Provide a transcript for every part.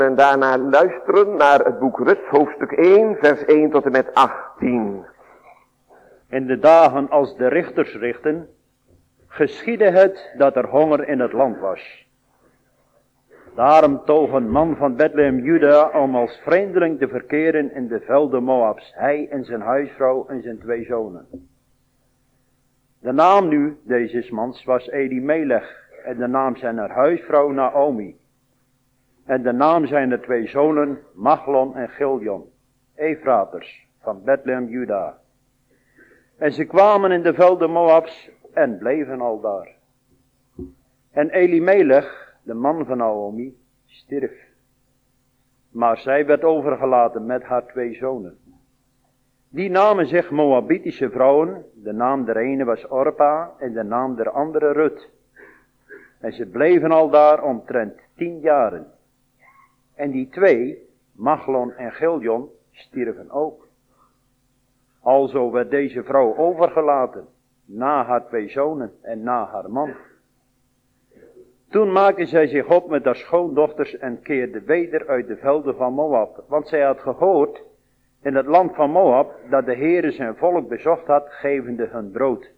En daarna luisteren naar het boek Rut, hoofdstuk 1, vers 1 tot en met 18. In de dagen als de richters richten, geschiedde het dat er honger in het land was. Daarom toog een man van Bethlehem Juda om als vreemdeling te verkeren in de velden Moabs, hij en zijn huisvrouw en zijn 2 zonen. De naam nu deze mans was Elimelech en de naam zijn huisvrouw Naomi. En de naam zijn 2 zonen Machlon en Giljon, Efraters van Bethlehem Juda. En ze kwamen in de velden Moabs en bleven al daar. En Elimelech, de man van Naomi, stierf. Maar zij werd overgelaten met haar 2 zonen. Die namen zich Moabitische vrouwen, de naam der ene was Orpa en de naam der andere Rut. En ze bleven al daar omtrent 10 jaren. En die 2, Machlon en Giljon, stierven ook. Alzo werd deze vrouw overgelaten, na haar 2 zonen en na haar man. Toen maakte zij zich op met haar schoondochters en keerde weder uit de velden van Moab. Want zij had gehoord in het land van Moab dat de Heere zijn volk bezocht had, gevende hun brood.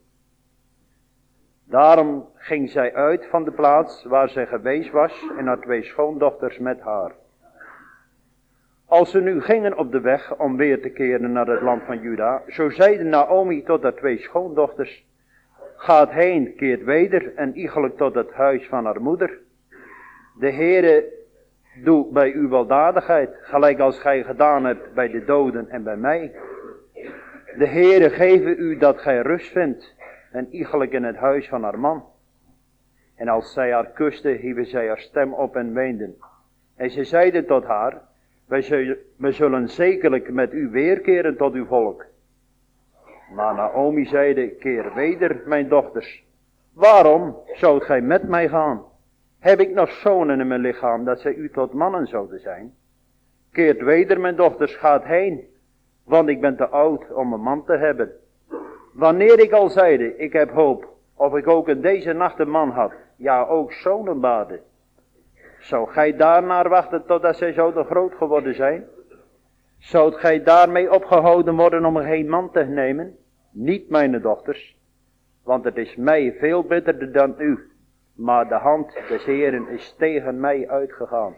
Daarom ging zij uit van de plaats waar zij geweest was en haar 2 schoondochters met haar. Als ze nu gingen op de weg om weer te keren naar het land van Juda, zo zeide Naomi tot haar 2 schoondochters: Gaat heen, keert weder en iegelijk tot het huis van haar moeder. De Heere doe bij u weldadigheid, gelijk als gij gedaan hebt bij de doden en bij mij. De Heere geve u dat gij rust vindt en iegelijk in het huis van haar man. En als zij haar kuste, hieven zij haar stem op en weenden. En ze zeiden tot haar: wij zullen zekerlijk met u weerkeren tot uw volk. Maar Naomi zeide: Keer weder, mijn dochters. Waarom zoudt gij met mij gaan? Heb ik nog zonen in mijn lichaam, dat zij u tot mannen zouden zijn? Keert weder, mijn dochters, gaat heen, want ik ben te oud om een man te hebben. Wanneer ik al zeide, ik heb hoop, of ik ook in deze nacht een man had, ja ook zonen baarde. Zou gij daarnaar wachten totdat zij zouden groot geworden zijn? Zoudt gij daarmee opgehouden worden om er geen man te nemen? Niet, mijn dochters, want het is mij veel bitterder dan u, maar de hand des Heeren is tegen mij uitgegaan.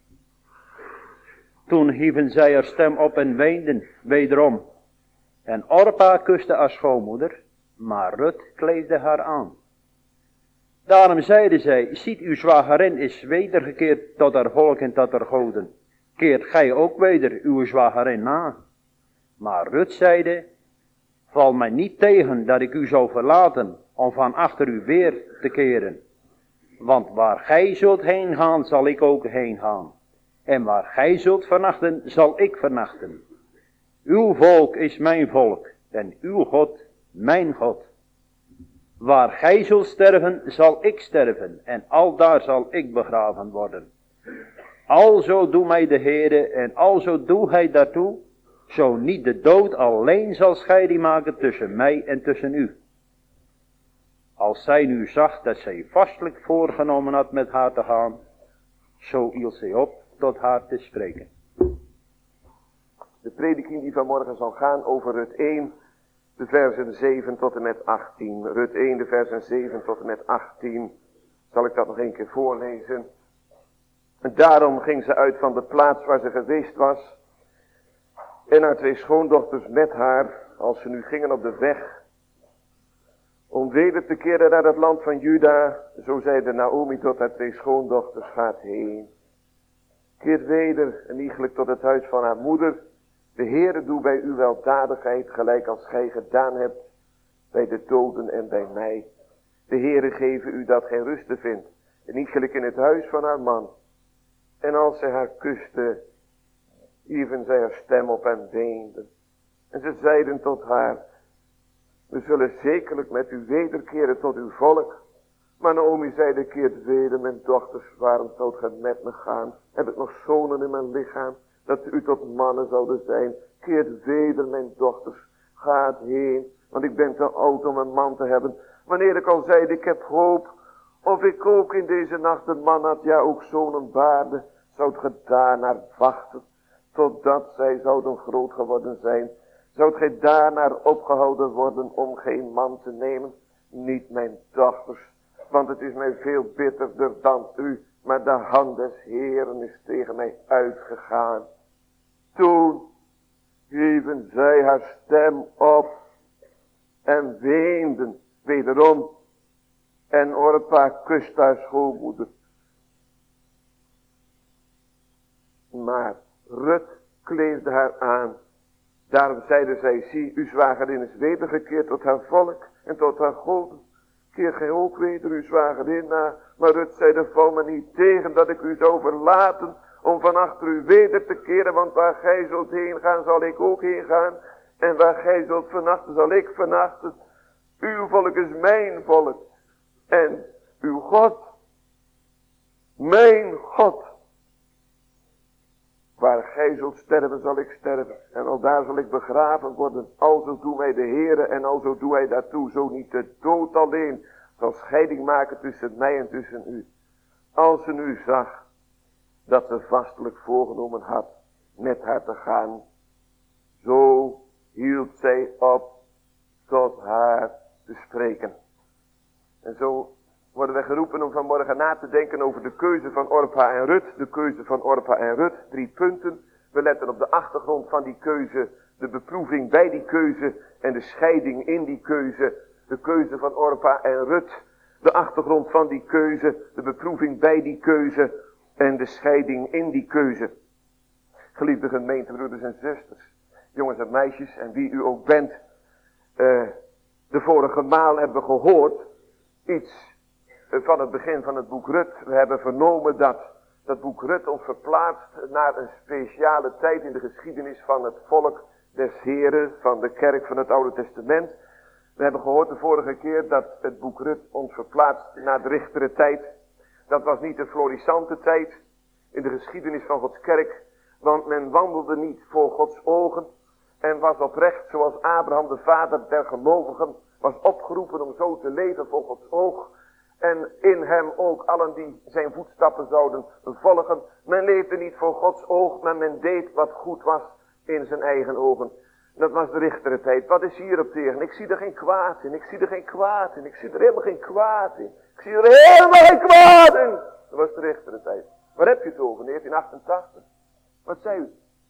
Toen hieven zij haar stem op en weenden wederom. En Orpa kuste haar schoonmoeder, maar Rut kleefde haar aan. Daarom zeide zij: Ziet, uw zwagerin is wedergekeerd tot haar volk en tot haar goden. Keert gij ook weder uw zwagerin na? Maar Rut zeide: Val mij niet tegen dat ik u zou verlaten om van achter u weer te keren. Want waar gij zult heen gaan, zal ik ook heen gaan. En waar gij zult vernachten, zal ik vernachten. Uw volk is mijn volk en uw God mijn God. Waar gij zult sterven, zal ik sterven en aldaar zal ik begraven worden. Alzo doe mij de Heere en alzo doe hij daartoe, zo niet de dood alleen zal scheiding maken tussen mij en tussen u. Als zij nu zag dat zij vastelijk voorgenomen had met haar te gaan, zo hield zij op tot haar te spreken. De prediking die vanmorgen zal gaan over Rut 1, de versen 7 tot en met 18. Rut 1, de versen 7 tot en met 18. Zal ik dat nog een keer voorlezen? En daarom ging ze uit van de plaats waar ze geweest was. En haar 2 schoondochters met haar, als ze nu gingen op de weg om weder te keren naar het land van Juda. Zo zeide Naomi tot haar 2 schoondochters: Gaat heen. Keert weder en iegelijk tot het huis van haar moeder. De Heere doe bij u weldadigheid, gelijk als gij gedaan hebt bij de doden en bij mij. De Heere geve u dat gij rusten vindt, en iegelijk in het huis van haar man. En als zij haar kuste, hieven zij haar stem op en weenden. En ze zeiden tot haar: We zullen zekerlijk met u wederkeren tot uw volk. Maar Naomi zeide: Keert weder, mijn dochters, waarom zoudt gij met me gaan? Heb ik nog zonen in mijn lichaam, dat u tot mannen zouden zijn? Keert weder, mijn dochters, gaat heen, want ik ben te oud om een man te hebben. Wanneer ik al zeide: Ik heb hoop, of ik ook in deze nacht een man had, ja ook zonen baarde, Zoudt ge daarnaar wachten, totdat zij zouden groot geworden zijn? Zoudt gij daarnaar opgehouden worden om geen man te nemen? Niet mijn dochters, want het is mij veel bitterder dan u. Maar de hand des Heeren is tegen mij uitgegaan. Toen hieven zij haar stem op en weenden wederom. En Orpa kust haar schoonmoeder. Maar Rut kleefde haar aan. Daarom zeiden zij, zie, uw zwagerin is wedergekeerd tot haar volk en tot haar goden. Keer gij ook weder uw zwagerin na. Maar Rut zeide, val me niet tegen dat ik u zou verlaten om van achter u weder te keren. Want waar gij zult heen gaan, zal ik ook heen gaan. En waar gij zult vernachten, zal ik vernachten. Uw volk is mijn volk. En uw God, mijn God. Waar gij zult sterven, zal ik sterven. En aldaar zal ik begraven worden. Alzo doe mij de Heere en alzo doe hij daartoe. Zo niet de dood alleen zal scheiding maken tussen mij en tussen u. Als ze nu zag dat ze vastelijk voorgenomen had met haar te gaan. Zo hield zij op tot haar te spreken. En zo worden we geroepen om vanmorgen na te denken over de keuze van Orpa en Rut. De keuze van Orpa en Rut. 3 punten. We letten op de achtergrond van die keuze. De beproeving bij die keuze. En de scheiding in die keuze. De keuze van Orpa en Rut. De achtergrond van die keuze. De beproeving bij die keuze. En de scheiding in die keuze. Geliefde gemeente, broeders en zusters. Jongens en meisjes en wie u ook bent. De vorige maal hebben we gehoord. Iets van het begin van het boek Rut. We hebben vernomen dat boek Rut ons verplaatst naar een speciale tijd in de geschiedenis van het volk des Heren, van de kerk van het Oude Testament. We hebben gehoord de vorige keer dat het boek Rut ons verplaatst naar de richtere tijd. Dat was niet een florissante tijd in de geschiedenis van Gods kerk, want men wandelde niet voor Gods ogen en was oprecht zoals Abraham, de vader der gelovigen, was opgeroepen om zo te leven voor Gods oog. En in hem ook allen die zijn voetstappen zouden volgen. Men leefde niet voor Gods oog, maar men deed wat goed was in zijn eigen ogen. Dat was de richtere tijd. Wat is hierop tegen? Ik zie er geen kwaad in. Ik zie er geen kwaad in. Ik zie er helemaal geen kwaad in. Ik zie er helemaal geen kwaad in. Dat was de richtere tijd. Waar heb je het over? 1988. Wat zei u?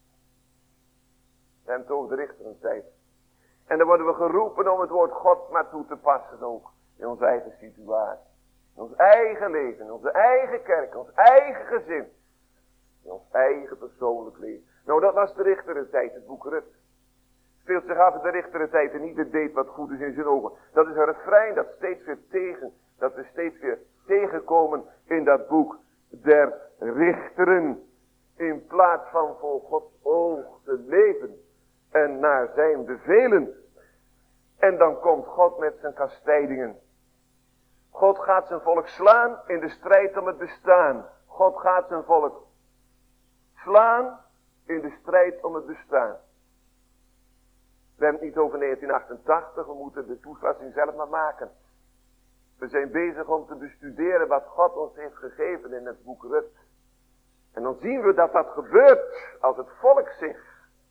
We hebben het over de richtere tijd. En dan worden we geroepen om het woord God maar toe te passen ook. In onze eigen situatie. In ons eigen leven, in onze eigen kerk, in ons eigen gezin. In ons eigen persoonlijk leven. Nou, dat was de richtere tijd, het boek Rut. Speelt zich af in de richtere tijd en ieder deed wat goed is in zijn ogen. Dat is een refrein dat we steeds weer tegenkomen in dat boek der richteren. In plaats van voor Gods oog te leven en naar zijn bevelen. En dan komt God met zijn kastijdingen. God gaat zijn volk slaan in de strijd om het bestaan. God gaat zijn volk slaan in de strijd om het bestaan. We hebben het niet over 1988, we moeten de toepassing zelf maar maken. We zijn bezig om te bestuderen wat God ons heeft gegeven in het boek Rut. En dan zien we dat gebeurt als het volk zich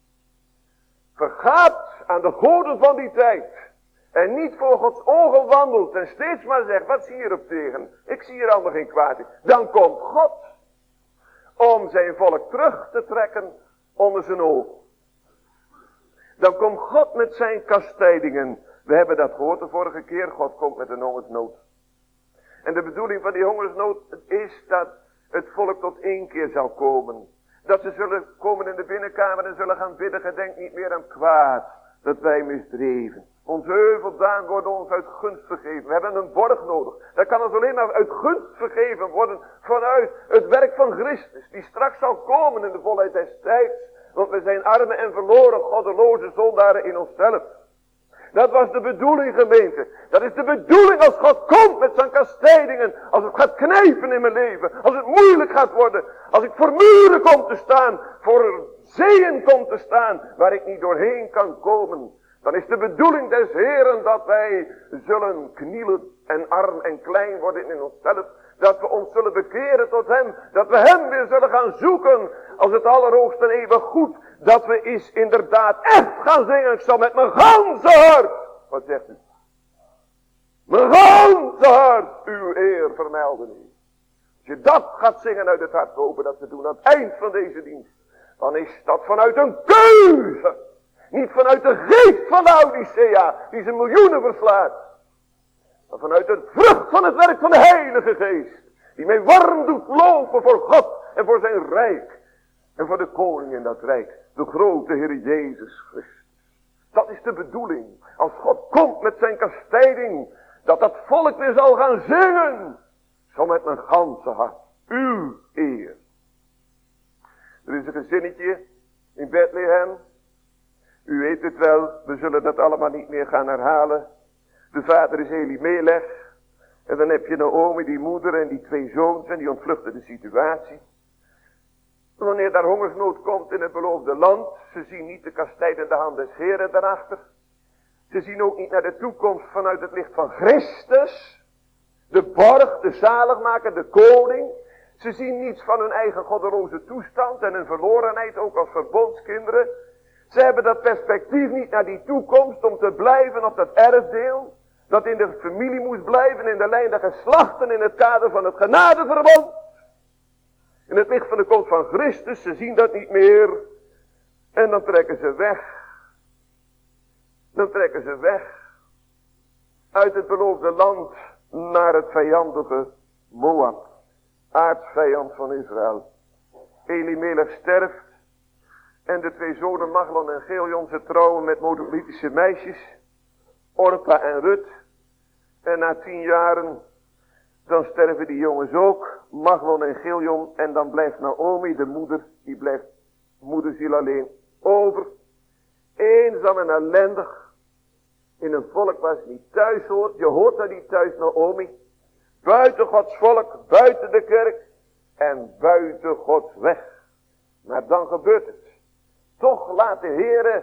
vergaat aan de goden van die tijd. En niet voor Gods ogen wandelt en steeds maar zegt, wat zie je erop tegen? Ik zie hier allemaal geen kwaad in. Dan komt God om zijn volk terug te trekken onder zijn ogen. Dan komt God met zijn kastijdingen. We hebben dat gehoord de vorige keer. God komt met een hongersnood. En de bedoeling van die hongersnood is dat het volk tot één keer zal komen. Dat ze zullen komen in de binnenkamer en zullen gaan bidden. Gedenk niet meer aan kwaad dat wij misdreven. Onze heuveldaan worden ons uit gunst vergeven. We hebben een borg nodig. Dat kan ons alleen maar uit gunst vergeven worden vanuit het werk van Christus. Die straks zal komen in de volheid des tijds. Want we zijn arme en verloren, goddeloze zondaren in onszelf. Dat was de bedoeling, gemeente. Dat is de bedoeling als God komt met zijn kastijdingen. Als het gaat knijpen in mijn leven. Als het moeilijk gaat worden. Als ik voor muren kom te staan. Voor zeeën kom te staan. Waar ik niet doorheen kan komen. Dan is de bedoeling des Heren dat wij zullen knielen en arm en klein worden in onszelf. Dat we ons zullen bekeren tot hem. Dat we hem weer zullen gaan zoeken. Als het allerhoogste en eeuwig goed. Dat we is inderdaad echt gaan zingen. Ik zal met mijn ganse hart. Wat zegt u? Mijn ganse hart uw eer vermelden. Als je dat gaat zingen uit het hart, hopen dat we doen aan het eind van deze dienst. Dan is dat vanuit een keuze. Niet vanuit de geest van de Laodicea, die zijn miljoenen verslaat. Maar vanuit de vrucht van het werk van de Heilige Geest. Die mij warm doet lopen voor God en voor zijn rijk. En voor de koning in dat rijk. De grote Heer Jezus Christus. Dat is de bedoeling. Als God komt met zijn kastijding. Dat dat volk weer zal gaan zingen. Zo met mijn ganse hart. Uw eer. Er is een gezinnetje in Bethlehem. U weet het wel, we zullen dat allemaal niet meer gaan herhalen. De vader is Elimelech. En dan heb je Naomi, die moeder en die 2 zoons en die ontvluchten de situatie. En wanneer daar hongersnood komt in het beloofde land, ze zien niet de kastijdende hand des Heren daarachter. Ze zien ook niet naar de toekomst vanuit het licht van Christus. De borg, de zaligmaker, de koning. Ze zien niets van hun eigen goddeloze toestand en hun verlorenheid ook als verbondskinderen. Ze hebben dat perspectief niet naar die toekomst om te blijven op dat erfdeel. Dat in de familie moest blijven in de lijn der geslachten in het kader van het genadeverbond. In het licht van de komst van Christus, ze zien dat niet meer. En dan trekken ze weg. Dan trekken ze weg. Uit het beloofde land naar het vijandige Moab. Aartsvijand van Israël. Elimelech sterft. En de 2 zonen Maglon en Chilion, ze trouwen met Moabitische meisjes. Orpa en Rut. En na 10 jaren, dan sterven die jongens ook. Maglon en Chilion. En dan blijft Naomi, de moeder, die blijft moederziel alleen over. Eenzaam en ellendig. In een volk waar ze niet thuis hoort. Je hoort daar niet thuis, Naomi. Buiten Gods volk, buiten de kerk. En buiten Gods weg. Maar dan gebeurt het. Toch laat de Heere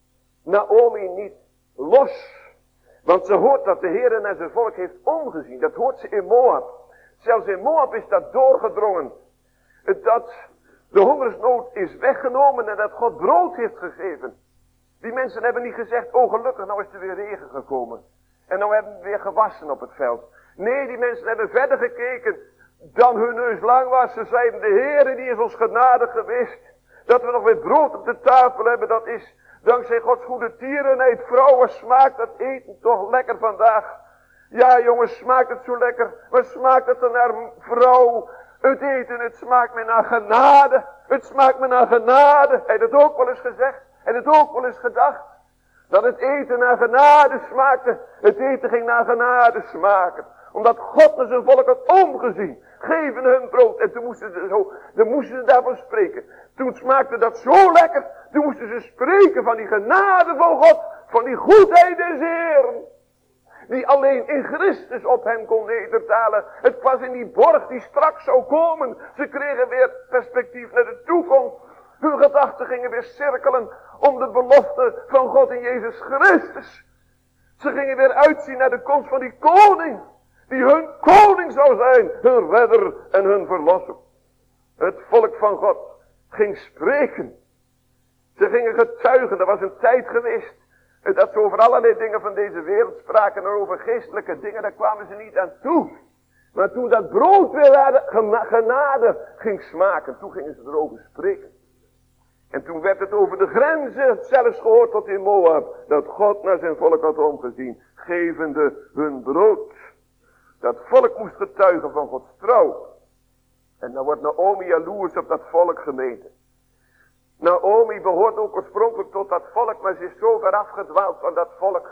Naomi niet los. Want ze hoort dat de Heere naar zijn volk heeft omgezien. Dat hoort ze in Moab. Zelfs in Moab is dat doorgedrongen. Dat de hongersnood is weggenomen en dat God brood heeft gegeven. Die mensen hebben niet gezegd, oh gelukkig, nou is er weer regen gekomen. En nou hebben we weer gewassen op het veld. Nee, die mensen hebben verder gekeken dan hun neus lang was. Ze zeiden, de Heere die is ons genadig geweest. Dat we nog weer brood op de tafel hebben, dat is dankzij Gods goede tierenheid. Vrouwen, smaakt dat eten toch lekker vandaag? Ja jongens, smaakt het zo lekker? Maar smaakt het dan naar vrouw? Het eten, het smaakt me naar genade. Het smaakt me naar genade. Hij had het ook wel eens gezegd. Hij had het ook wel eens gedacht. Dat het eten naar genade smaakte. Het eten ging naar genade smaken. Omdat God naar zijn volk had omgezien. Geven hun brood. En toen moesten ze daarvan spreken. Toen smaakte dat zo lekker. Toen moesten ze spreken van die genade van God. Van die goedheid des Heeren. Die alleen in Christus op hen kon nedertalen. Het was in die borg die straks zou komen. Ze kregen weer perspectief naar de toekomst. Hun gedachten gingen weer cirkelen om de belofte van God in Jezus Christus. Ze gingen weer uitzien naar de komst van die koning. Die hun koning zou zijn. Hun redder en hun verlosser. Het volk van God ging spreken. Ze gingen getuigen. Er was een tijd geweest dat ze over allerlei dingen van deze wereld spraken. En over geestelijke dingen, daar kwamen ze niet aan toe. Maar toen dat brood weer genade ging smaken, toen gingen ze erover spreken. En toen werd het over de grenzen zelfs gehoord tot in Moab. Dat God naar zijn volk had omgezien. Gevende hun brood. Dat volk moest getuigen van Gods trouw. En dan wordt Naomi jaloers op dat volk gemeten. Naomi behoort ook oorspronkelijk tot dat volk. Maar ze is zo ver afgedwaald van dat volk.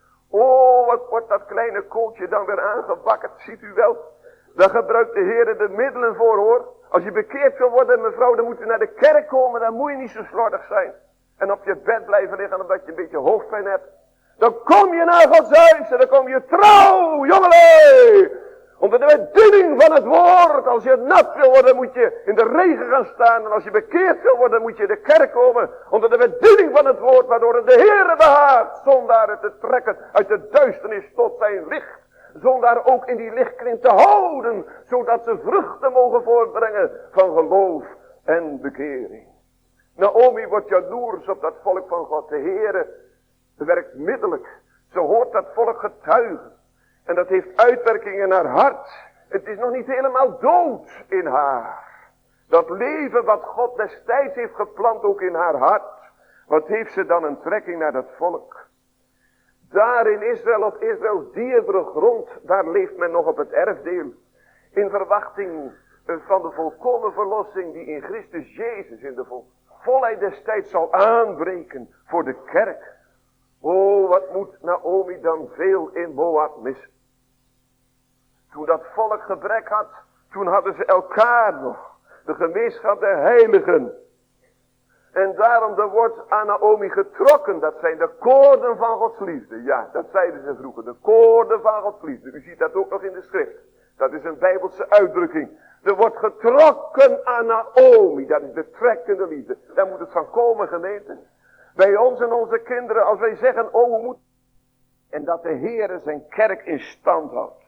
Oh, wat wordt dat kleine kooltje dan weer aangebakken. Ziet u wel. Daar gebruikt de Heer de middelen voor hoor. Als je bekeerd wil worden mevrouw, dan moet je naar de kerk komen. Dan moet je niet zo slordig zijn. En op je bed blijven liggen omdat je een beetje hoofdpijn hebt. Dan kom je naar Gods huis en dan kom je trouw, jongelui. Onder de bediening van het woord. Als je nat wil worden, moet je in de regen gaan staan. En als je bekeerd wil worden, moet je in de kerk komen. Onder de bediening van het woord, waardoor het de Heere behaagt zondaren te trekken uit de duisternis tot zijn licht. zondaar ook in die lichtkring te houden, zodat ze vruchten mogen voortbrengen van geloof en bekering. Naomi wordt jaloers op dat volk van God. De Heere werkt middelijk. Ze hoort dat volk getuigen. En dat heeft uitwerking in haar hart. Het is nog niet helemaal dood in haar. Dat leven wat God destijds heeft geplant ook in haar hart. Wat heeft ze dan een trekking naar dat volk. Daar in Israël, op Israëls dierbare grond, daar leeft men nog op het erfdeel. In verwachting van de volkomen verlossing die in Christus Jezus in de volheid des tijds zal aanbreken voor de kerk. Oh, wat moet Naomi dan veel in Moab missen. Toen dat volk gebrek had, toen hadden ze elkaar nog. De gemeenschap der heiligen. En daarom er wordt aan Naomi getrokken. Dat zijn de koorden van Gods liefde. Ja, dat zeiden ze vroeger. De koorden van Gods liefde. U ziet dat ook nog in de schrift. Dat is een Bijbelse uitdrukking. Er wordt getrokken aan Naomi. Dat is de trekkende liefde. Daar moet het van komen, gemeente. Bij ons en onze kinderen, als wij zeggen, oh, we moeten. En dat de Heere zijn kerk in stand houdt.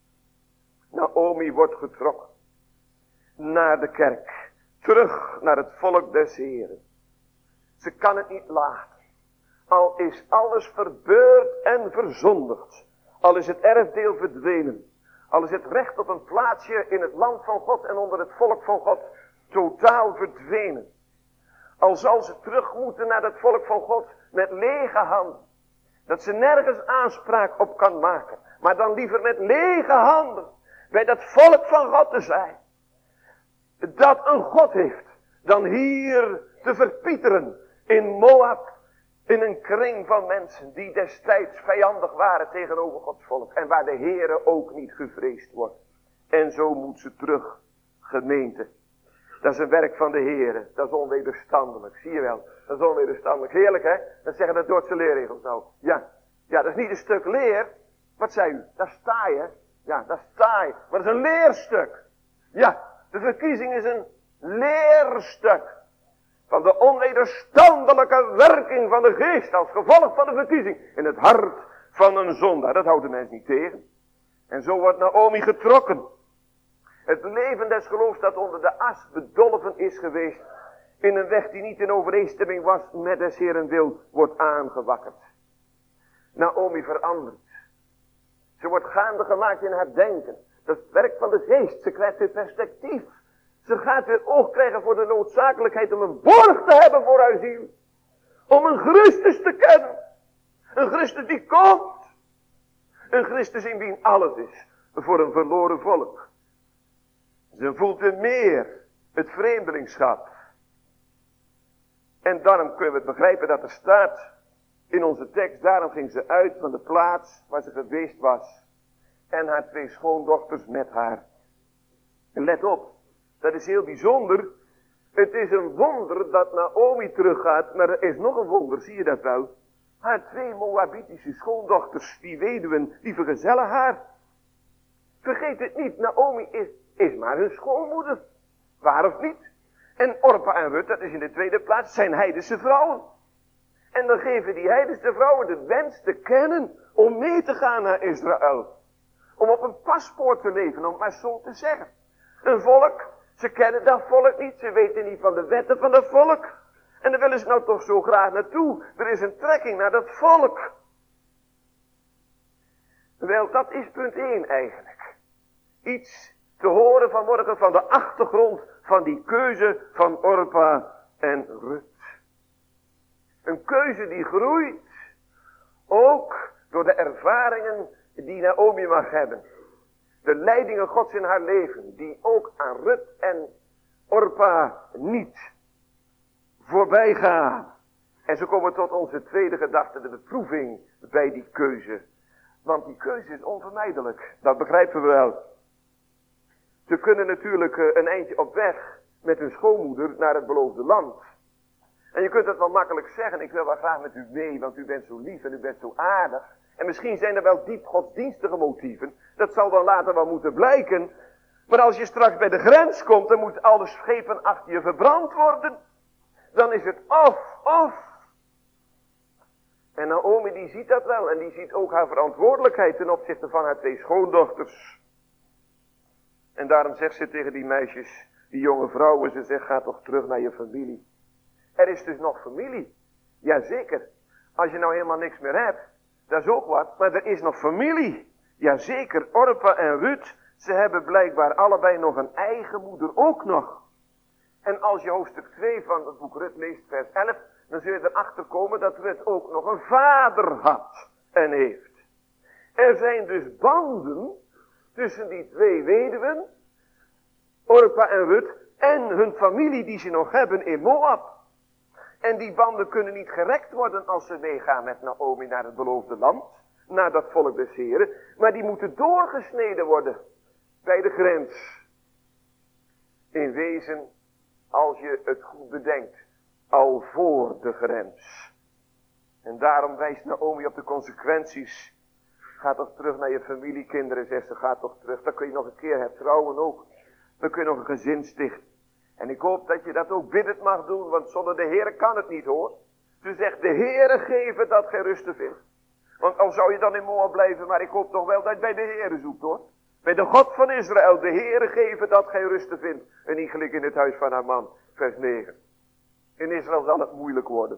Naomi wordt getrokken. Naar de kerk. Terug naar het volk des Heeren. Ze kan het niet laten. Al is alles verbeurd en verzondigd. Al is het erfdeel verdwenen. Al is het recht op een plaatsje in het land van God en onder het volk van God totaal verdwenen. Al zal ze terug moeten naar het volk van God met lege handen. Dat ze nergens aanspraak op kan maken. Maar dan liever met lege handen bij dat volk van God te zijn. Dat een God heeft. Dan hier te verpieteren in Moab. In een kring van mensen die destijds vijandig waren tegenover Gods volk. En waar de Heere ook niet gevreesd wordt. En zo moet ze terug, gemeente. Dat is een werk van de Heere. Dat is onwederstandelijk. Zie je wel. Dat is onwederstandelijk. Heerlijk, hè? Dat zeggen de Duitse leerregels nou. Ja, dat is niet een stuk leer. Wat zei u? Dat is taai, hè? Ja, dat is taai. Maar dat is een leerstuk. Ja, de verkiezing is een leerstuk. Van de onwederstandelijke werking van de geest als gevolg van de verkiezing. In het hart van een zondaar. Dat houdt de mens niet tegen. En zo wordt Naomi getrokken. Het leven des geloofs dat onder de as bedolven is geweest. In een weg die niet in overeenstemming was met des Heeren wil. Wordt aangewakkerd. Naomi verandert. Ze wordt gaande gemaakt in haar denken. Dat is het werk van de geest. Ze krijgt weer perspectief. Ze gaat weer oog krijgen voor de noodzakelijkheid om een borg te hebben voor haar ziel. Om een Christus te kennen. Een Christus die komt. Een Christus in wie alles is. Voor een verloren volk. Ze voelt weer meer het vreemdelingschap. En daarom kunnen we het begrijpen dat er staat in onze tekst. Daarom ging ze uit van de plaats waar ze geweest was. En haar 2 schoondochters met haar. En let op. Dat is heel bijzonder. Het is een wonder dat Naomi teruggaat. Maar er is nog een wonder, zie je dat wel? Haar 2 Moabitische schoondochters, die weduwen, die vergezellen haar. Vergeet het niet, Naomi is maar hun schoonmoeder. Waar of niet? En Orpa en Rut, dat is in de tweede plaats, zijn heidense vrouwen. En dan geven die heidense vrouwen de wens te kennen om mee te gaan naar Israël. Om op een paspoort te leven, om het maar zo te zeggen. Een volk, ze kennen dat volk niet, ze weten niet van de wetten van dat volk. En daar willen ze nou toch zo graag naartoe. Er is een trekking naar dat volk. Wel, dat is punt 1 eigenlijk. Iets te horen vanmorgen van de achtergrond van die keuze van Orpa en Rut. Een keuze die groeit, ook door de ervaringen die Naomi mag hebben. De leidingen Gods in haar leven, die ook aan Rut en Orpa niet voorbij gaan. En zo komen we tot onze tweede gedachte, de beproeving bij die keuze. Want die keuze is onvermijdelijk, dat begrijpen we wel. Ze kunnen natuurlijk een eindje op weg met hun schoonmoeder naar het beloofde land. En je kunt dat wel makkelijk zeggen, ik wil wel graag met u mee, want u bent zo lief en u bent zo aardig. En misschien zijn er wel diep godsdienstige motieven, dat zal dan later wel moeten blijken. Maar als je straks bij de grens komt, dan moeten alle schepen achter je verbrand worden. Dan is het of. En Naomi die ziet dat wel. En die ziet ook haar verantwoordelijkheid ten opzichte van haar 2 schoondochters. En daarom zegt ze tegen die meisjes, die jonge vrouwen, ze zegt, ga toch terug naar je familie. Er is dus nog familie. Jazeker. Als je nou helemaal niks meer hebt, dat is ook wat. Maar er is nog familie. Jazeker, Orpa en Ruth, ze hebben blijkbaar allebei nog een eigen moeder ook nog. En als je hoofdstuk 2 van het boek Ruth leest, vers 11, dan zul je erachter komen dat Ruth ook nog een vader had en heeft. Er zijn dus banden tussen die 2 weduwen, Orpa en Ruth, en hun familie die ze nog hebben in Moab. En die banden kunnen niet gerekt worden als ze meegaan met Naomi naar het beloofde land, naar dat volk des Heren, maar die moeten doorgesneden worden bij de grens. In wezen, als je het goed bedenkt, al voor de grens. En daarom wijst Naomi op de consequenties. Ga toch terug naar je familie, kinderen, zegt ze, ga toch terug. Dan kun je nog een keer hertrouwen ook. Dan kun je nog een gezin stichten. En ik hoop dat je dat ook biddend mag doen, want zonder de Heere kan het niet hoor. Ze zegt, de Heere geven dat gij rusten vindt. Want al zou je dan in Moab blijven, maar ik hoop toch wel dat je bij de Heere zoekt hoor. Bij de God van Israël, de Heere geven dat gij rusten vindt. En niet gelijk in het huis van haar man, vers 9. In Israël zal het moeilijk worden.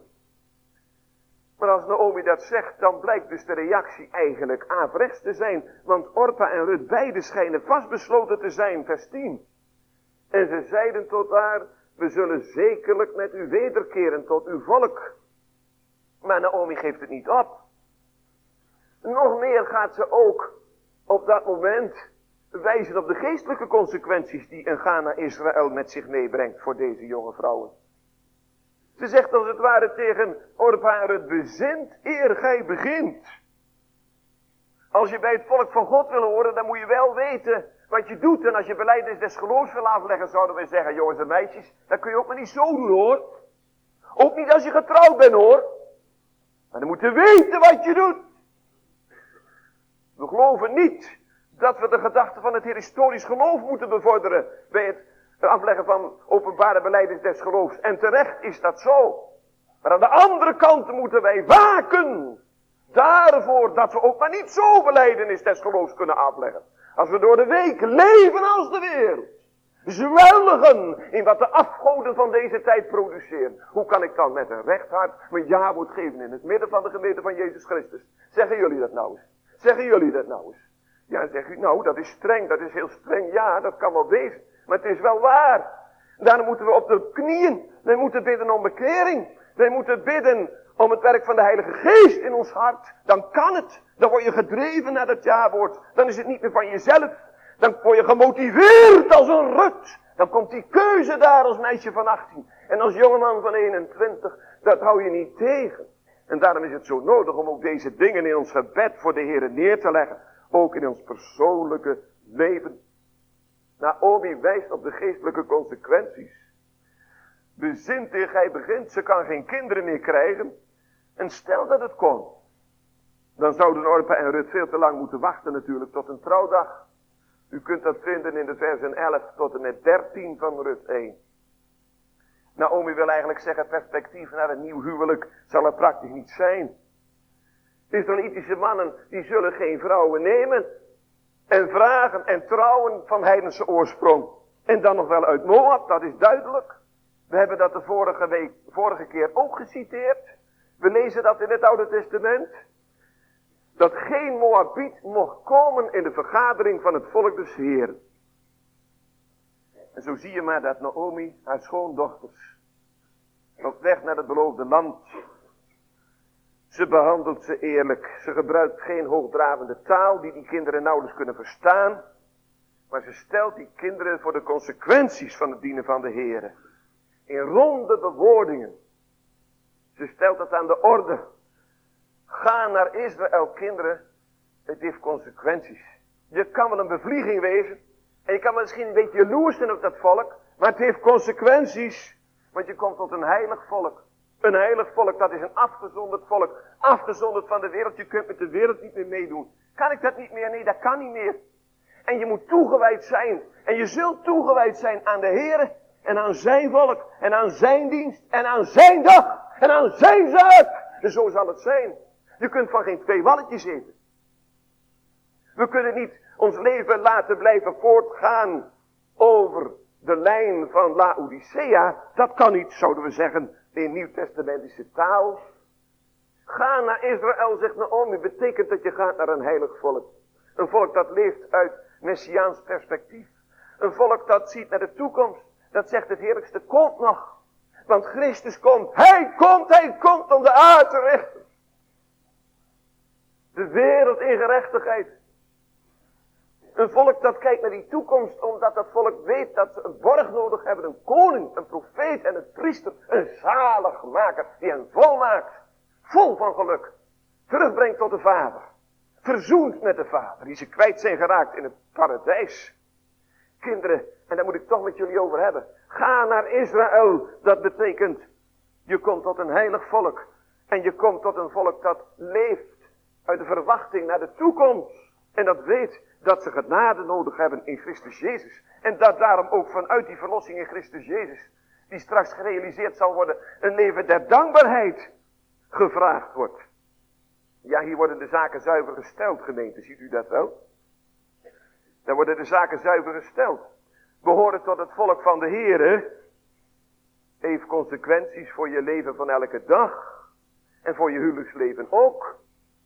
Maar als Naomi dat zegt, dan blijkt dus de reactie eigenlijk averechts te zijn. Want Orpa en Ruth beide schijnen vastbesloten te zijn, vers 10. En ze zeiden tot haar, we zullen zekerlijk met u wederkeren tot uw volk. Maar Naomi geeft het niet op. Nog meer gaat ze ook op dat moment wijzen op de geestelijke consequenties die een gaan naar Israël met zich meebrengt voor deze jonge vrouwen. Ze zegt als het ware tegen Orpa en Ruth, bezint eer gij begint. Als je bij het volk van God wil horen, dan moet je wel weten wat je doet. En als je belijdenis des geloofs wil afleggen, zouden wij zeggen, jongens en meisjes, dat kun je ook maar niet zo doen hoor. Ook niet als je getrouwd bent hoor. Maar dan moet je weten wat je doet. We geloven niet dat we de gedachte van het historisch geloof moeten bevorderen bij het afleggen van openbare belijdenis des geloofs. En terecht is dat zo. Maar aan de andere kant moeten wij waken daarvoor dat we ook maar niet zo belijdenis des geloofs kunnen afleggen. Als we door de week leven als de wereld. Zwelgen in wat de afgoden van deze tijd produceren. Hoe kan ik dan met een recht hart mijn jawoord geven in het midden van de gemeente van Jezus Christus? Zeggen jullie dat nou eens? Zeggen jullie dat nou eens? Ja, zeg u, nou, dat is streng, dat is heel streng. Ja, dat kan wel wezen. Maar het is wel waar. Daarom moeten we op de knieën. Wij moeten bidden om bekering. Wij moeten bidden om het werk van de Heilige Geest in ons hart. Dan kan het. Dan word je gedreven naar dat jawoord. Dan is het niet meer van jezelf. Dan word je gemotiveerd als een Rut. Dan komt die keuze daar als meisje van 18. En als jongeman van 21. Dat hou je niet tegen. En daarom is het zo nodig om ook deze dingen in ons gebed voor de Heer neer te leggen. Ook in ons persoonlijke leven. Naomi wijst op de geestelijke consequenties. Bezint eer gij begint, ze kan geen kinderen meer krijgen. En stel dat het kon. Dan zouden Orpa en Ruth veel te lang moeten wachten natuurlijk tot een trouwdag. U kunt dat vinden in de versen 11 tot en met 13 van Ruth 1. Naomi wil eigenlijk zeggen, perspectief naar een nieuw huwelijk zal er praktisch niet zijn. Israëlitische mannen, die zullen geen vrouwen nemen en vragen en trouwen van heidense oorsprong. En dan nog wel uit Moab, dat is duidelijk. We hebben dat de vorige keer ook geciteerd. We lezen dat in het Oude Testament. Dat geen Moabiet mocht komen in de vergadering van het volk des Heeren. En zo zie je maar dat Naomi haar schoondochters op weg naar het beloofde land. Ze behandelt ze eerlijk. Ze gebruikt geen hoogdravende taal die die kinderen nauwelijks kunnen verstaan. Maar ze stelt die kinderen voor de consequenties van het dienen van de Heere. In ronde bewoordingen. Ze stelt het aan de orde. Ga naar Israël, kinderen. Het heeft consequenties. Je kan wel een bevlieging wezen. En je kan misschien een beetje jaloers zijn op dat volk. Maar het heeft consequenties. Want je komt tot een heilig volk. Een heilig volk, dat is een afgezonderd volk. Afgezonderd van de wereld. Je kunt met de wereld niet meer meedoen. Kan ik dat niet meer? Nee, dat kan niet meer. En je moet toegewijd zijn. En je zult toegewijd zijn aan de Heere. En aan zijn volk. En aan zijn dienst. En aan zijn dag. En aan zijn zaak. En zo zal het zijn. Je kunt van geen twee walletjes eten. We kunnen niet ons leven laten blijven voortgaan over de lijn van Laodicea. Dat kan niet, zouden we zeggen, in nieuwtestamentische taal. Ga naar Israël, zegt Naomi, betekent dat je gaat naar een heilig volk. Een volk dat leeft uit messiaans perspectief. Een volk dat ziet naar de toekomst. Dat zegt het heerlijkste komt nog. Want Christus komt. Hij komt om de aarde te richten. De wereld in gerechtigheid. Een volk dat kijkt naar die toekomst, omdat dat volk weet dat ze een borg nodig hebben. Een koning, een profeet en een priester. Een zaligmaker die hen volmaakt. Vol van geluk. Terugbrengt tot de Vader. Verzoend met de Vader. Die ze kwijt zijn geraakt in het paradijs. Kinderen, en daar moet ik toch met jullie over hebben. Ga naar Israël. Dat betekent, je komt tot een heilig volk. En je komt tot een volk dat leeft uit de verwachting naar de toekomst. En dat weet dat ze genade nodig hebben in Christus Jezus. En dat daarom ook vanuit die verlossing in Christus Jezus, die straks gerealiseerd zal worden, een leven der dankbaarheid gevraagd wordt. Ja, hier worden de zaken zuiver gesteld, gemeente, ziet u dat wel? Daar worden de zaken zuiver gesteld. Behoren tot het volk van de Heere, heeft consequenties voor je leven van elke dag. En voor je huwelijksleven ook.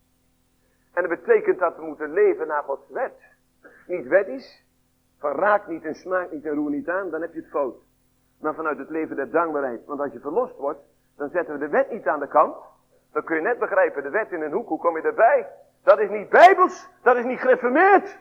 En dat betekent dat we moeten leven naar Gods wet. Niet wettisch, van raak niet en smaak niet en roer niet aan, dan heb je het fout. Maar vanuit het leven der dankbaarheid. Want als je verlost wordt, dan zetten we de wet niet aan de kant. Dan kun je net begrijpen, de wet in een hoek, hoe kom je erbij? Dat is niet bijbels, dat is niet gereformeerd.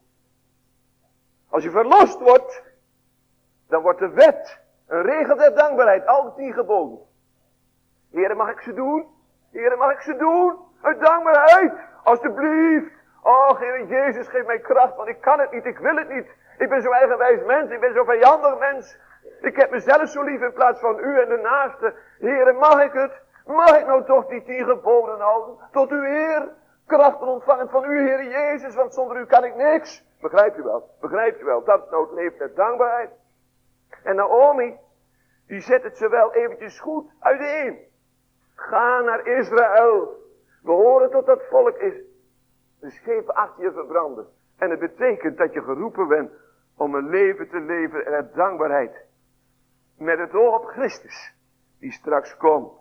Als je verlost wordt, dan wordt de wet een regel der dankbaarheid, al de 10 geboden. Heere, mag ik ze doen? Heere, mag ik ze doen? Uit dankbaarheid, alsjeblieft. Och, Heere Jezus, geef mij kracht, want ik kan het niet, ik wil het niet. Ik ben zo'n eigenwijs mens, ik ben zo'n vijandig mens. Ik heb mezelf zo lief in plaats van u en de naaste. Heere, mag ik het? Mag ik nou toch die 10 geboden houden? Tot uw eer, krachten ontvangen van u, Heere Jezus, want zonder u kan ik niks. Begrijpt u wel? Begrijpt u wel? Dat is nou het leven der dankbaarheid. En Naomi, die zet het ze wel eventjes goed uiteen. Ga naar Israël. Behoren tot dat volk is de schepen achter je verbranden. En het betekent dat je geroepen bent om een leven te leven en uit dankbaarheid. Met het oog op Christus, die straks komt.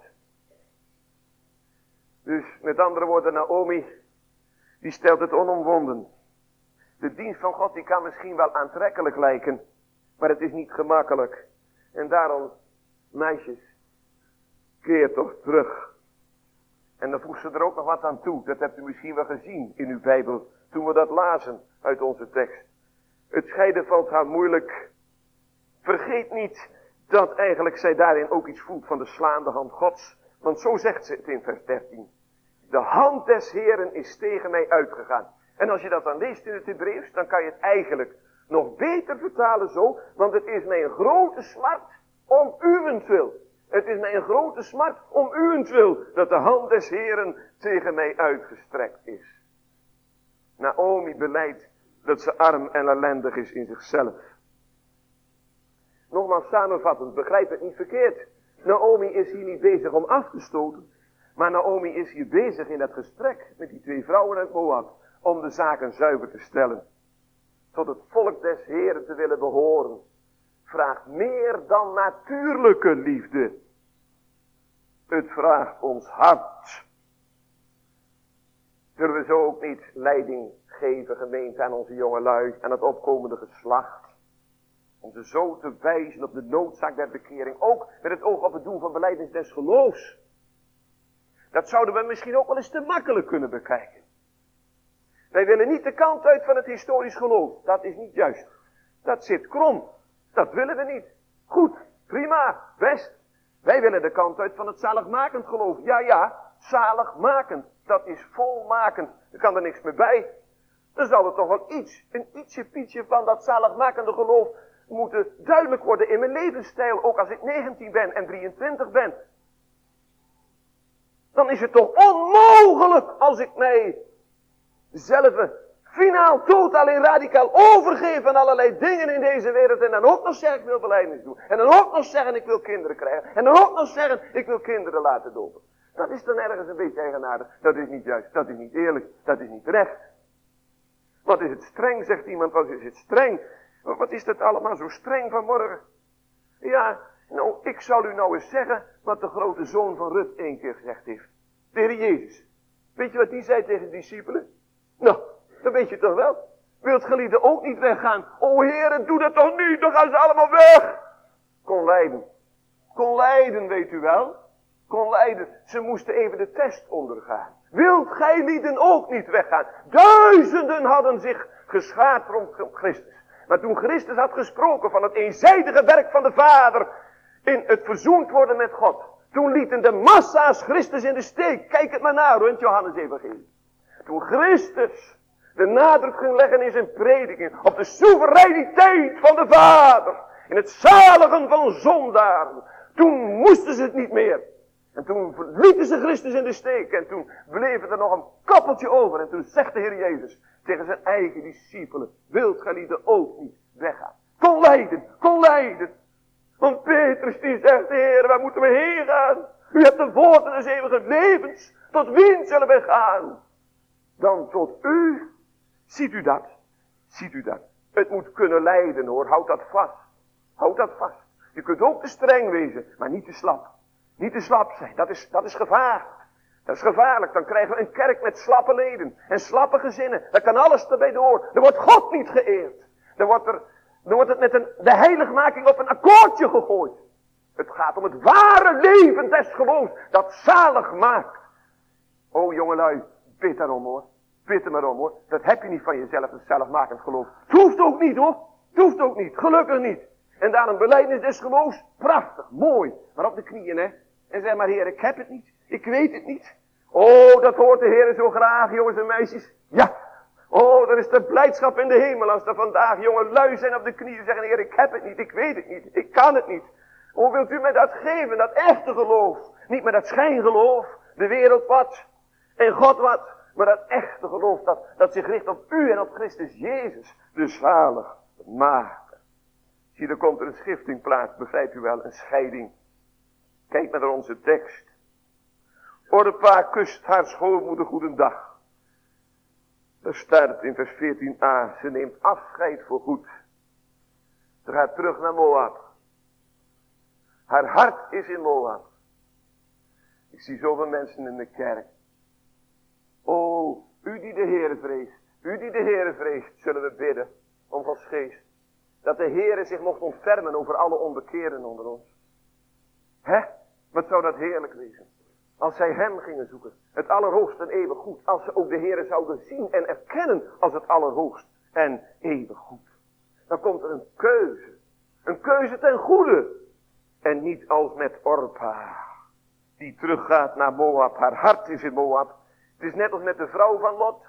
Dus met andere woorden, Naomi, die stelt het onomwonden. De dienst van God, die kan misschien wel aantrekkelijk lijken, maar het is niet gemakkelijk. En daarom, meisjes, keer toch terug. En dan voegt ze er ook nog wat aan toe. Dat hebt u misschien wel gezien in uw Bijbel, toen we dat lazen uit onze tekst. Het scheiden valt haar moeilijk. Vergeet niet dat eigenlijk zij daarin ook iets voelt van de slaande hand Gods. Want zo zegt ze het in vers 13. De hand des Heeren is tegen mij uitgegaan. En als je dat dan leest in het Hebreeuws, dan kan je het eigenlijk nog beter vertalen zo. Want het is mij een grote smart om uwentwil. Het is mij een grote smart om uwentwil dat de hand des Heeren tegen mij uitgestrekt is. Naomi belijdt dat ze arm en ellendig is in zichzelf. Nogmaals samenvattend, begrijp het niet verkeerd. Naomi is hier niet bezig om af te stoten. Maar Naomi is hier bezig in dat gesprek met die 2 vrouwen uit Moab. Om de zaken zuiver te stellen. Tot het volk des Heeren te willen behoren. Vraagt meer dan natuurlijke liefde. Het vraagt ons hart. Zullen we zo ook niet leiding geven, gemeente, aan onze jongelui, aan het opkomende geslacht? Om ze zo te wijzen op de noodzaak der bekering. Ook met het oog op het doen van belijdenis des geloofs. Dat zouden we misschien ook wel eens te makkelijk kunnen bekijken. Wij willen niet de kant uit van het historisch geloof. Dat is niet juist. Dat zit krom. Dat willen we niet. Goed, prima, best. Wij willen de kant uit van het zaligmakend geloof. Ja, zaligmakend. Dat is volmakend. Er kan er niks meer bij. Dan zal er toch wel een ietsje van dat zaligmakende geloof moeten duidelijk worden in mijn levensstijl. Ook als ik 19 ben en 23 ben. Dan is het toch onmogelijk als ik mij zelf finaal, totaal en radicaal overgeef aan allerlei dingen in deze wereld. En dan ook nog zeggen ik wil belijdenis doen. En dan ook nog zeggen ik wil kinderen krijgen. En dan ook nog zeggen ik wil kinderen laten dopen. Dat is dan ergens een beetje eigenaardig. Dat is niet juist, dat is niet eerlijk, dat is niet recht. Wat is het streng, zegt iemand, wat is het streng? Wat is dat allemaal zo streng vanmorgen? Ja, nou, ik zal u nou eens zeggen wat de grote zoon van Rut 1 keer gezegd heeft. De Heer Jezus. Weet je wat die zei tegen de discipelen? Nou, dat weet je toch wel? Wilt gelieden ook niet weggaan? O Heere, doe dat toch niet, dan gaan ze allemaal weg. Kon lijden. Kon lijden, weet u wel. Kon lijden. Ze moesten even de test ondergaan. Wilt gij lieden ook niet weggaan? Duizenden hadden zich geschaard rond Christus. Maar toen Christus had gesproken van het eenzijdige werk van de Vader in het verzoend worden met God, toen lieten de massa's Christus in de steek. Kijk het maar na hoor, in het Johannes-evangelie. Toen Christus de nadruk ging leggen in zijn prediking op de soevereiniteit van de Vader, in het zaligen van zondaren, toen moesten ze het niet meer. En toen lieten ze Christus in de steek en toen bleef er nog een koppeltje over. En toen zegt de Heer Jezus tegen zijn eigen discipelen, wilt gij lieden ook niet weggaan? Kon lijden, kon lijden. Want Petrus die zegt, Heer, waar moeten we heen gaan? U hebt de woorden des eeuwigen levens. Tot wien zullen we gaan? Dan tot u. Ziet u dat? Ziet u dat? Het moet kunnen lijden hoor, houd dat vast. Houd dat vast. Je kunt ook te streng wezen, maar niet te slap. Niet te slap zijn, dat is gevaarlijk. Dat is gevaarlijk, dan krijgen we een kerk met slappe leden en slappe gezinnen. Daar kan alles erbij door. Er wordt God niet geëerd. Dan wordt het met de heiligmaking op een akkoordje gegooid. Het gaat om het ware leven des geloofs dat zalig maakt. O jongelui, bid daarom hoor. Bid er maar om hoor. Dat heb je niet van jezelf, het zaligmakend geloof. Het hoeft ook niet hoor. Het hoeft ook niet, gelukkig niet. En daarom belijdenis des geloofs, prachtig, mooi. Maar op de knieën hè. En zeg maar Heer, ik heb het niet. Ik weet het niet. Oh, dat hoort de Heer zo graag, jongens en meisjes. Ja. Oh, dat is de blijdschap in de hemel als er vandaag jonge lui zijn op de knieën en zeggen, Heer, ik heb het niet, ik weet het niet, ik kan het niet. Oh, wilt u mij dat geven, dat echte geloof. Niet met dat schijngeloof, de wereld wat, en God wat. Maar dat echte geloof, dat zich richt op u en op Christus Jezus, de zalig maker. Zie, er komt er een schifting plaats, begrijpt u wel, een scheiding. Kijk maar naar onze tekst. Orpa kust haar schoonmoeder goedendag. Daar staat het in vers 14a. Ze neemt afscheid voor goed. Ze gaat terug naar Moab. Haar hart is in Moab. Ik zie zoveel mensen in de kerk. O, u die de Heere vreest. U die de Heere vreest, zullen we bidden om Gods geest. Dat de Heere zich mocht ontfermen over alle onbekeerden onder ons. Hè? Wat zou dat heerlijk wezen. Als zij hem gingen zoeken. Het allerhoogst en eeuwig goed. Als ze ook de Heere zouden zien en erkennen als het allerhoogst en eeuwig goed. Dan komt er een keuze. Een keuze ten goede. En niet als met Orpa. Die teruggaat naar Moab. Haar hart is in Moab. Het is net als met de vrouw van Lot.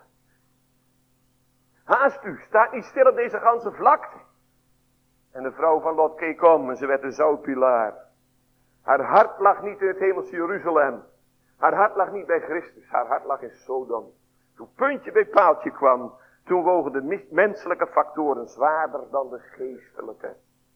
Haast u. Staat niet stil op deze ganse vlakte. En de vrouw van Lot keek om en ze werd een zoutpilaar. Haar hart lag niet in het hemelse Jeruzalem. Haar hart lag niet bij Christus. Haar hart lag in Sodom. Toen puntje bij paaltje kwam, toen wogen de menselijke factoren zwaarder dan de geestelijke.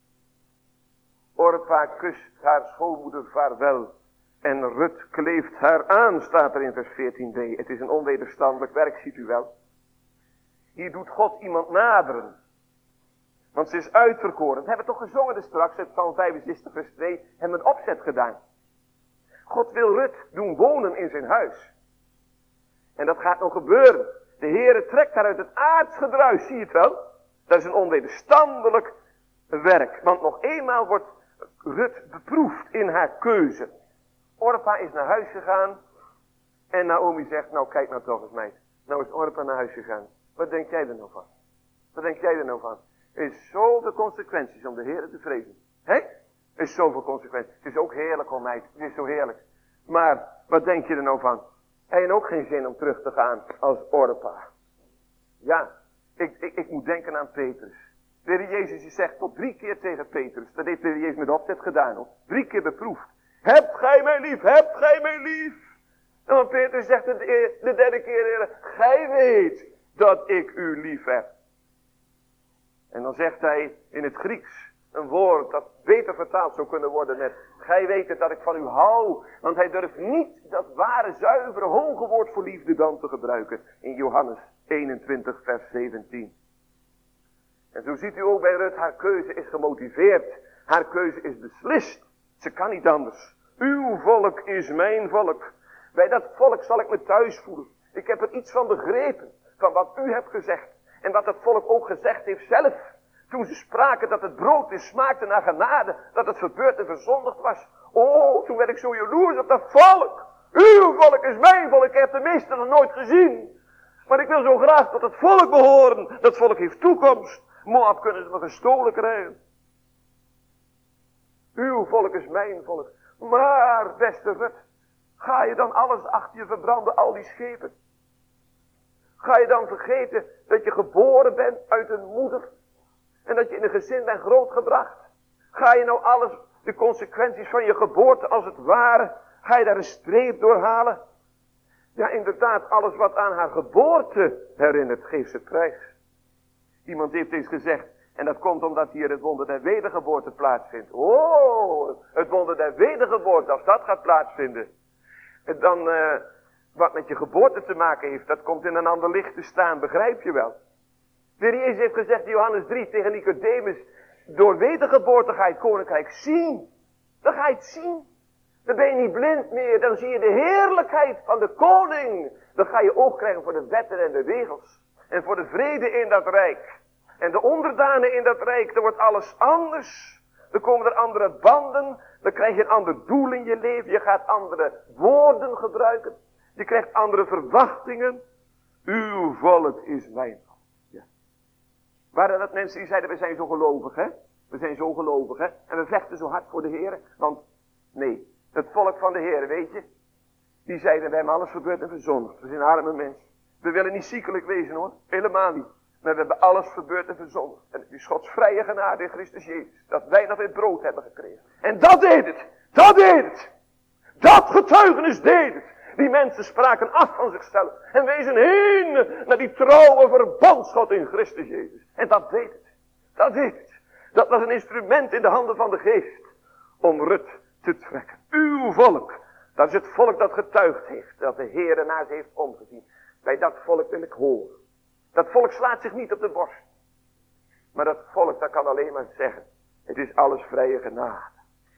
Orpa kust haar schoonmoeder vaarwel. En Rut kleeft haar aan, staat er in vers 14b. Het is een onwederstandelijk werk, ziet u wel. Hier doet God iemand naderen. Want ze is uitverkoren. Dat hebben we toch gezongen dus straks uit Psalm 65 vers 2. Hebben een opzet gedaan. God wil Rut doen wonen in zijn huis. En dat gaat nog gebeuren. De Heere trekt haar uit het aardsgedruis, zie je het wel? Dat is een onwederstandelijk werk. Want nog eenmaal wordt Rut beproefd in haar keuze. Orpa is naar huis gegaan. En Naomi zegt, nou kijk nou toch eens meid. Nou is Orpa naar huis gegaan. Wat denk jij er nou van? Wat denk jij er nou van? Er is zoveel consequenties om de Heere te vrezen. Hé? Er is zoveel consequenties. Het is ook heerlijk om meid. Het is zo heerlijk. Maar, wat denk je er nou van? Heb je ook geen zin om terug te gaan als Orpa? Ja, ik moet denken aan Petrus. De Heer Jezus die zegt tot 3 keer tegen Petrus. Dat heeft de Heer Jezus met opzet gedaan hoor. 3 keer beproefd. Hebt gij mij lief? Hebt gij mij lief? En dan Petrus zegt de 3e keer. Gij weet dat ik u lief heb. En dan zegt hij in het Grieks. Een woord dat beter vertaald zou kunnen worden met: gij weet het dat ik van u hou. Want hij durft niet dat ware, zuivere, hoge woord voor liefde dan te gebruiken. In Johannes 21 vers 17. En zo ziet u ook bij Rut, haar keuze is gemotiveerd. Haar keuze is beslist. Ze kan niet anders. Uw volk is mijn volk. Bij dat volk zal ik me thuis voelen. Ik heb er iets van begrepen. Van wat u hebt gezegd. En wat dat volk ook gezegd heeft zelf. Toen ze spraken dat het brood weer smaakte naar genade. Dat het verbeurd en verzondigd was. Oh, toen werd ik zo jaloers op dat volk. Uw volk is mijn volk. Ik heb de meeste nog nooit gezien. Maar ik wil zo graag tot het volk behoren. Dat volk heeft toekomst. Moab kunnen ze me gestolen krijgen. Uw volk is mijn volk. Maar, beste Rut, ga je dan alles achter je verbranden, al die schepen? Ga je dan vergeten dat je geboren bent uit een moeder? En dat je in een gezin bent grootgebracht? Ga je nou alles, de consequenties van je geboorte als het ware, ga je daar een streep door halen? Ja, inderdaad, alles wat aan haar geboorte herinnert, geeft ze prijs. Iemand heeft eens gezegd, en dat komt omdat hier het wonder der wedergeboorte plaatsvindt. Oh, het wonder der wedergeboorte, als dat gaat plaatsvinden. Dan, wat met je geboorte te maken heeft, dat komt in een ander licht te staan, begrijp je wel. De Heer Jezus heeft gezegd in Johannes 3 tegen Nicodemus, door wedergeboorte ga je het koninkrijk zien. Dan ga je het zien. Dan ben je niet blind meer, dan zie je de heerlijkheid van de koning. Dan ga je oog krijgen voor de wetten en de regels. En voor de vrede in dat rijk. En de onderdanen in dat rijk, dan wordt alles anders. Dan komen er andere banden. Dan krijg je een ander doel in je leven. Je gaat andere woorden gebruiken. Je krijgt andere verwachtingen. Uw volk is mijn volk. Ja. Waren dat mensen die zeiden, we zijn zo gelovig, hè? We zijn zo gelovig, hè? En we vechten zo hard voor de Heer. Want, nee, het volk van de Heer, weet je. Die zeiden, wij hebben alles verbeurd en verzondigd. We zijn arme mensen. We willen niet ziekelijk wezen, hoor. Helemaal niet. Maar we hebben alles verbeurd en verzondigd. En het is Gods vrije genade in Christus Jezus. Dat wij nog weer brood hebben gekregen. En dat deed het. Dat deed het. Dat getuigenis deed het. Die mensen spraken af van zichzelf. En wezen heen naar die trouwe verbondsgod in Christus Jezus. En dat deed het. Dat deed het. Dat was een instrument in de handen van de geest. Om Rut te trekken. Uw volk. Dat is het volk dat getuigd heeft. Dat de Heere naar ze heeft omgezien. Bij dat volk wil ik horen. Dat volk slaat zich niet op de borst. Maar dat volk dat kan alleen maar zeggen. Het is alles vrije genade.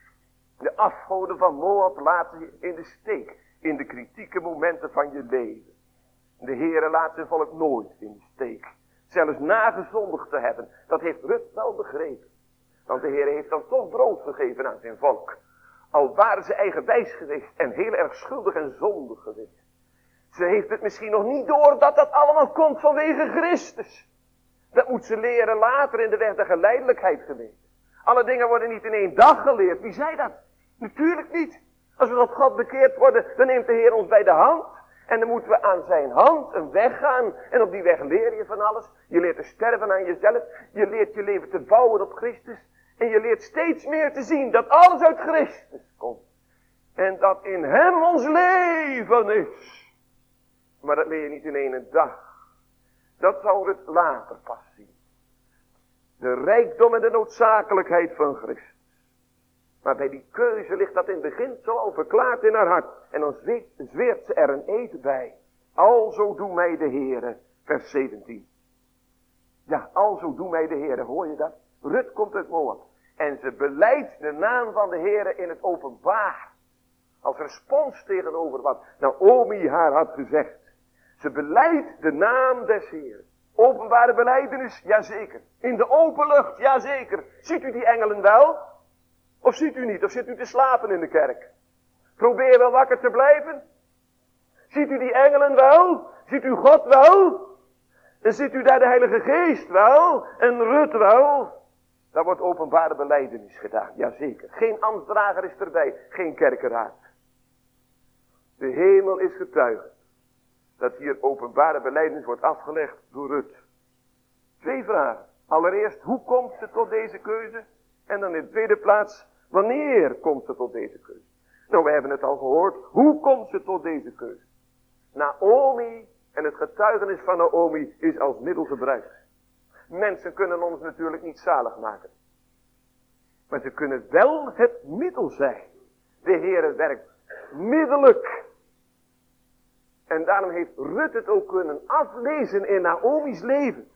De afgoden van Moab laten je in de steek. In de kritieke momenten van je leven. De Heere laat zijn volk nooit in de steek. Zelfs nagezondigd te hebben. Dat heeft Rut wel begrepen. Want de Heere heeft dan toch brood gegeven aan zijn volk. Al waren ze eigenwijs geweest. En heel erg schuldig en zondig geweest. Ze heeft het misschien nog niet door dat dat allemaal komt vanwege Christus. Dat moet ze leren later in de weg der geleidelijkheid geweest. Alle dingen worden niet in één dag geleerd. Wie zei dat? Natuurlijk niet. Als we tot God bekeerd worden, dan neemt de Heer ons bij de hand. En dan moeten we aan zijn hand een weg gaan. En op die weg leer je van alles. Je leert te sterven aan jezelf. Je leert je leven te bouwen op Christus. En je leert steeds meer te zien dat alles uit Christus komt. En dat in hem ons leven is. Maar dat leer je niet in één dag. Dat zal het later pas zien. De rijkdom en de noodzakelijkheid van Christus. Maar bij die keuze ligt dat in het begin zo al verklaard in haar hart. En dan zweert ze er een eed bij. Alzo doe mij de Heere, vers 17. Ja, alzo doe mij de Heere, hoor je dat? Rut komt uit Moab. En ze beleidt de naam van de Heere in het openbaar. Als respons tegenover wat Naomi haar had gezegd. Ze beleidt de naam des Heeren. Openbare belijdenis, jazeker. In de open lucht, jazeker. Ziet u die engelen wel? Of ziet u niet? Of zit u te slapen in de kerk? Probeer wel wakker te blijven. Ziet u die engelen wel? Ziet u God wel? En ziet u daar de Heilige Geest wel? En Rut wel? Daar wordt openbare belijdenis gedaan, jazeker. Geen ambtsdrager is erbij, geen kerkeraad. De hemel is getuige dat hier openbare belijdenis wordt afgelegd door Rut. 2 vragen. Allereerst, hoe komt ze tot deze keuze? En dan in de tweede plaats, wanneer komt ze tot deze keuze? Nou, we hebben het al gehoord. Hoe komt ze tot deze keuze? Naomi en het getuigenis van Naomi is als middel gebruikt. Mensen kunnen ons natuurlijk niet zalig maken. Maar ze kunnen wel het middel zijn. De Heere werkt middelijk. En daarom heeft Rut het ook kunnen aflezen in Naomi's leven.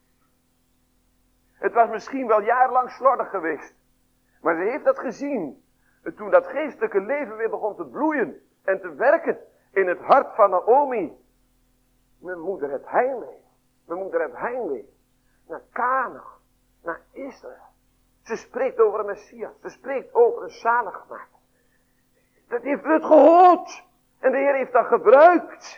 Het was misschien wel jarenlang slordig geweest. Maar ze heeft dat gezien. Toen dat geestelijke leven weer begon te bloeien en te werken in het hart van Naomi. Mijn moeder heeft heimwee. Mijn moeder heeft heimwee. Naar Canaan. Naar Israël. Ze spreekt over een Messias. Ze spreekt over een zaligmaker. Dat heeft Rut gehoord. En de Heer heeft dat gebruikt.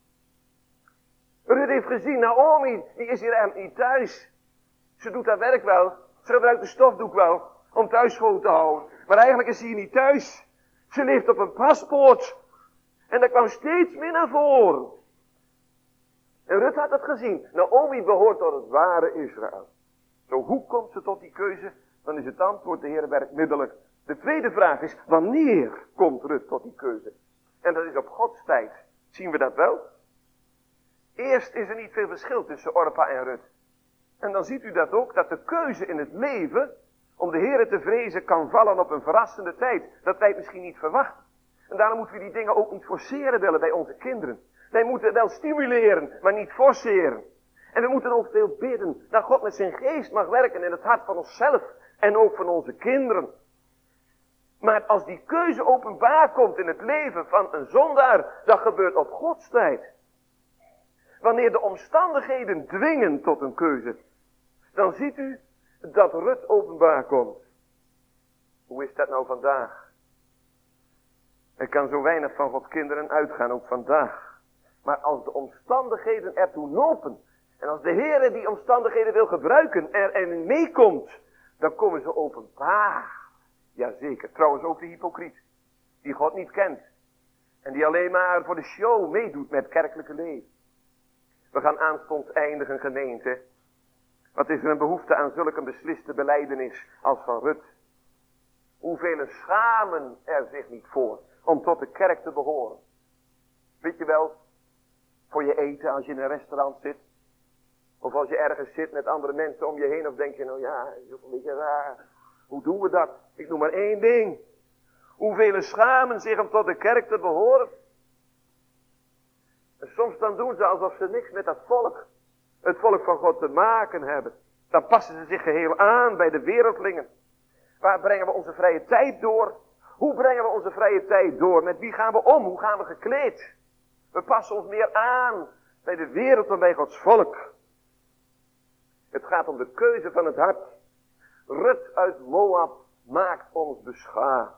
Rut heeft gezien, Naomi, die is hier eigenlijk niet thuis. Ze doet haar werk wel. Ze gebruikt de stofdoek wel. Om thuis schoon te houden. Maar eigenlijk is ze hier niet thuis. Ze leeft op een paspoort. En dat kwam steeds meer naar voren. En Rut had het gezien. Naomi behoort tot het ware Israël. Zo, hoe komt ze tot die keuze? Dan is het antwoord, de Heer werkt middelijk. De tweede vraag is, wanneer komt Rut tot die keuze? En dat is op Gods tijd. Zien we dat wel? Eerst is er niet veel verschil tussen Orpa en Rut. En dan ziet u dat ook, dat de keuze in het leven om de Heere te vrezen kan vallen op een verrassende tijd. Dat wij het misschien niet verwachten. En daarom moeten we die dingen ook niet forceren willen bij onze kinderen. Wij moeten wel stimuleren, maar niet forceren. En we moeten ook veel bidden dat God met zijn geest mag werken in het hart van onszelf en ook van onze kinderen. Maar als die keuze openbaar komt in het leven van een zondaar, dat gebeurt op Gods tijd. Wanneer de omstandigheden dwingen tot een keuze, dan ziet u dat Rut openbaar komt. Hoe is dat nou vandaag? Er kan zo weinig van Gods kinderen uitgaan, ook vandaag. Maar als de omstandigheden ertoe nopen, en als de Heer die omstandigheden wil gebruiken, erin meekomt, dan komen ze openbaar. Jazeker, trouwens ook de hypocriet, die God niet kent. En die alleen maar voor de show meedoet met kerkelijke leven. We gaan aanstonds eindigen, gemeente. Wat is er een behoefte aan zulke besliste belijdenis als van Rut? Hoeveel schamen er zich niet voor om tot de kerk te behoren? Weet je wel, voor je eten als je in een restaurant zit. Of als je ergens zit met andere mensen om je heen. Of denk je, nou ja, dat is ook een beetje raar. Hoe doen we dat? Ik noem maar één ding. Hoeveel schamen zich om tot de kerk te behoren? En soms dan doen ze alsof ze niks met dat volk, het volk van God te maken hebben. Dan passen ze zich geheel aan bij de wereldlingen. Waar brengen we onze vrije tijd door? Hoe brengen we onze vrije tijd door? Met wie gaan we om? Hoe gaan we gekleed? We passen ons meer aan bij de wereld dan bij Gods volk. Het gaat om de keuze van het hart. Rut uit Moab maakt ons beschaamd.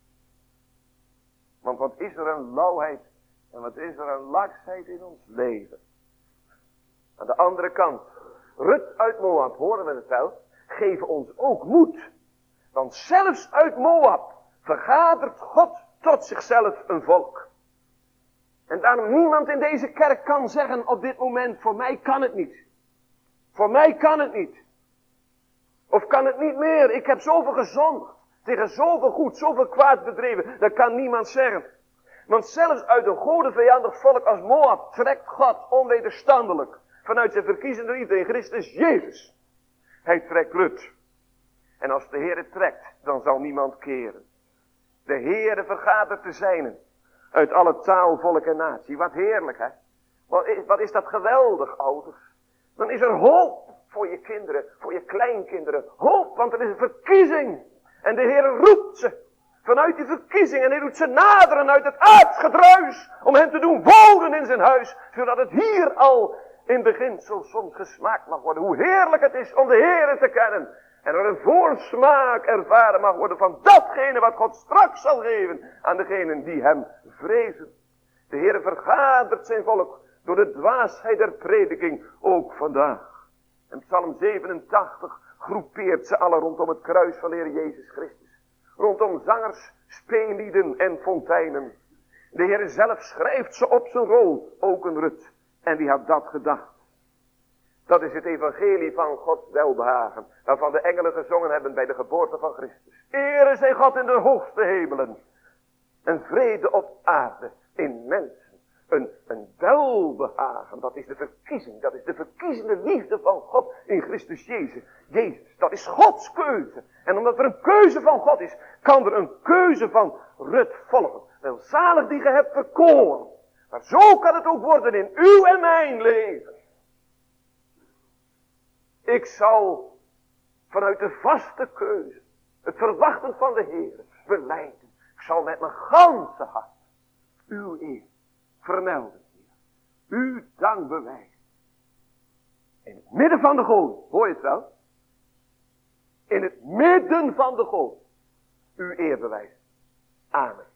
Want wat is er een lauwheid en wat is er een laksheid in ons leven. Aan de andere kant, Rut uit Moab, horen we het wel, geven ons ook moed. Want zelfs uit Moab vergadert God tot zichzelf een volk. En daarom niemand in deze kerk kan zeggen op dit moment, voor mij kan het niet. Voor mij kan het niet. Of kan het niet meer, ik heb zoveel gezondigd. Tegen zoveel goed, zoveel kwaad bedreven. Dat kan niemand zeggen. Want zelfs uit een godenvijandig volk als Moab trekt God onwederstandelijk. Vanuit zijn verkiezende liefde in Christus Jezus. Hij trekt Rut. En als de Heere trekt, dan zal niemand keren. De Heere vergadert te zijnen. Uit alle taal, volk en natie. Wat heerlijk, hè? Wat is dat geweldig, ouders. Dan is er hoop voor je kinderen, voor je kleinkinderen. Hoop, want er is een verkiezing. En de Heer roept ze vanuit die verkiezing. En hij doet ze naderen uit het aardsgedruis. Om hen te doen wonen in zijn huis. Zodat het hier al in beginsel soms gesmaakt mag worden. Hoe heerlijk het is om de Heer te kennen. En er een voorsmaak ervaren mag worden van datgene wat God straks zal geven aan degenen die hem vrezen. De Heer vergadert zijn volk door de dwaasheid der prediking ook vandaag. En Psalm 87 groepeert ze alle rondom het kruis van de Heer Jezus Christus. Rondom zangers, speellieden en fonteinen. De Heer zelf schrijft ze op zijn rol, ook een Rut. En wie had dat gedacht? Dat is het evangelie van Gods welbehagen, waarvan de engelen gezongen hebben bij de geboorte van Christus. Ere zij God in de hoogste hemelen. En vrede op aarde in mensen, een welbehagen. Dat is de verkiezing. Dat is de verkiezende liefde van God in Christus Jezus. Dat is Gods keuze. En omdat er een keuze van God is, kan er een keuze van Rut volgen. Welzalig die ge hebt verkoren. Maar zo kan het ook worden in uw en mijn leven. Ik zal vanuit de vaste keuze, het verwachten van de Heer, belijden. Ik zal met mijn ganse hart uw eer vermelden, Heer. Uw dank bewijzen. In het midden van de goot, hoor je het wel? In het midden van de goot, uw eer bewijzen. Amen.